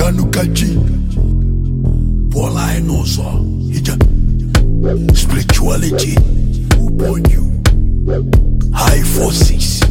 Manukaji, Paula Enosa, spirituality, who born you? High forces.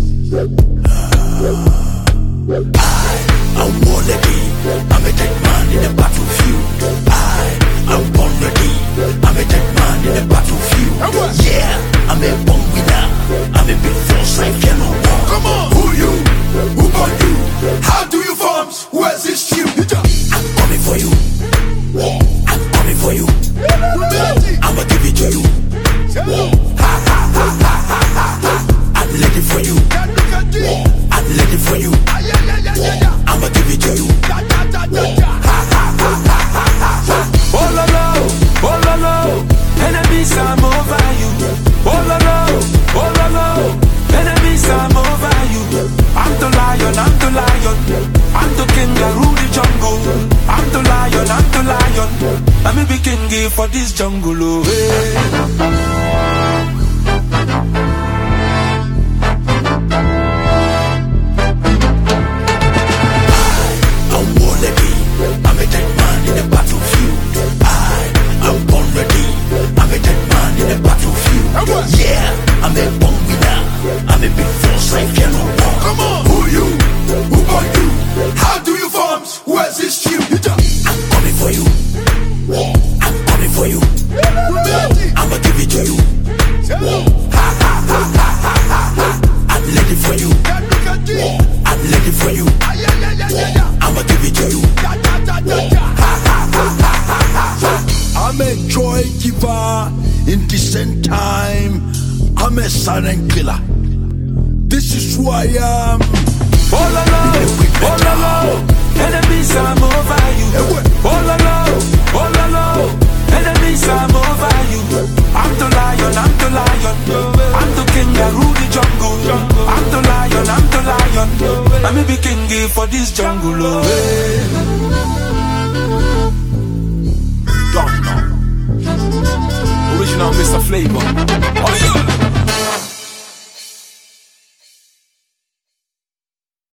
I'm born ready. I'm a dead man in the battlefield. I'm born ready. I'm a dead man in the battlefield. Yeah, I'm a born winner. I'm a big force. I cannot walk. Come on, who you? Who born you? How do you form? Where's this shield? I'm coming for you. I'm coming for you. I'ma give it to you. Ha ha ha ha ha ha. I'm ready for you. I'm ready for you. I'ma give it to you. Ha ha ha ha ha ha. Oh la la, enemies I'm over you. Oh la la, enemies I'm over you. I'm the lion, I'm the lion. I'm the king, I rule the jungle. I'm the lion, I'm the lion. I'm a big king for this jungle. Oh, hey. Yeah, I'm a born winner. I'm a big force. I cannot walk. Come on, who you? Who are you? How do you form? Where's this shield? I'm coming for you. I'm coming for you. I'ma give it to you. Ha ha ha ha ha ha. I'm ready for you. I'm ready for you. I'ma give it to you. Ha ha ha ha ha ha. I'm a joy giver. In decent time, I'm a silent killer. This is who I am. Oh la la, enemies I'm over you. Oh la la, enemies I'm over you. I'm the lion, I'm the lion. I'm the king, I rule the jungle. I'm the lion, I'm the lion. I'm a big king for this jungle. Oh, hey. Original Mr. Flavor. Oh, yeah.